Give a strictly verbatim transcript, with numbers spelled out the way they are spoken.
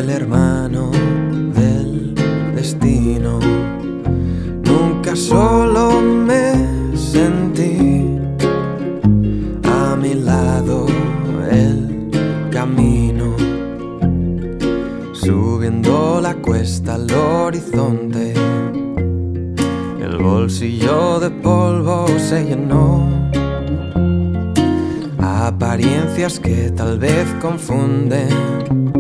el hermano del destino. Nunca solo me sentí, a mi lado el camino, subiendo la cuesta al horizonte. El bolsillo de polvo se llenó, apariencias que tal vez confunden